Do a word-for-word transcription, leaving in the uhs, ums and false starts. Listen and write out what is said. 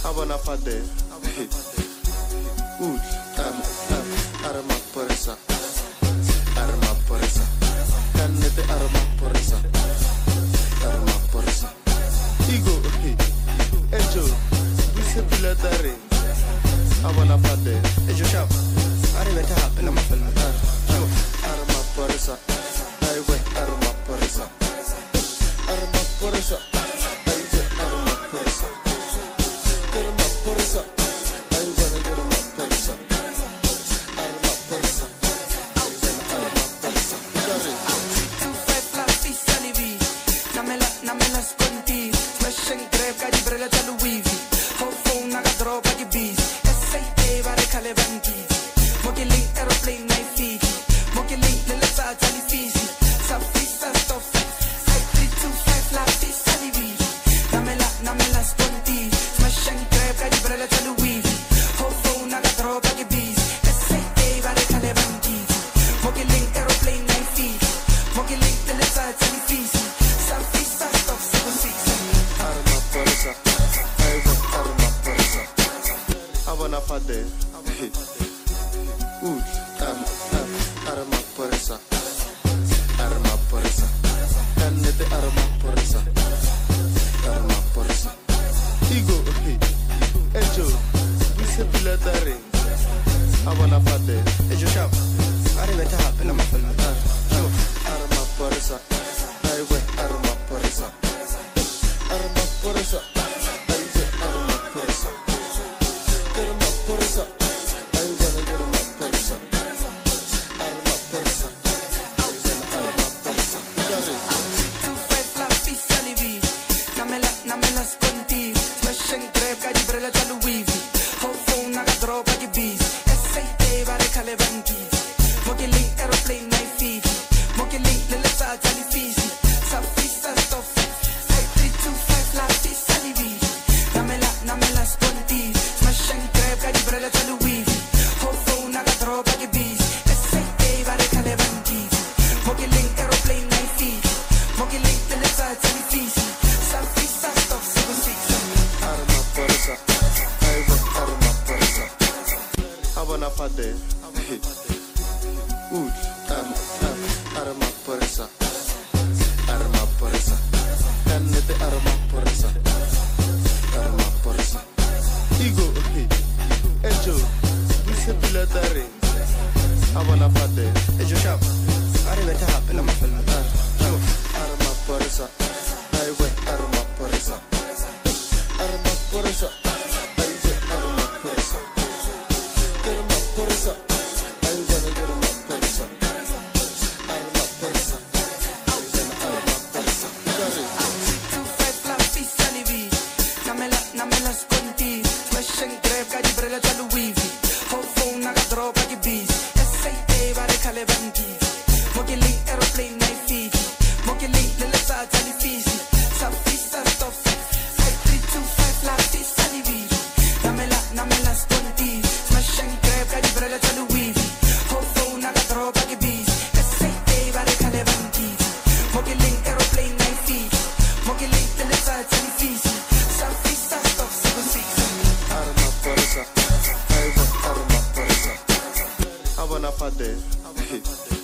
Abona fade. Ud. Am am arma poresa. Arma poresa. Kannete arma poresa. Arma poresa. Igo. Ejo. Bise pilatare. Abona fade. Ejo shop. Arrive ta hapela mafela. Arma poresa. Aiwe arma poresa. Arma poresa. Abona fade. Ud. Am am arma poresa. Arma poresa. Kannete arma poresa. Arma poresa. Igo. Ejo. Bise pilatare. Abona fade. Ejo shop. Arrive ta hapela mafela. Arma poresa. Aiwe arma poresa. Arma poresa. Abona fade. Ud. Am am arma poresa. Arma poresa. Kannete arma poresa. Arma poresa. Igo. Ejo. Bise pilatare. Abona fade. Ejo shop. Arrive ta hapela mafela. Arma poresa. Aiwe arma poresa. Arma poresa. Abona fade.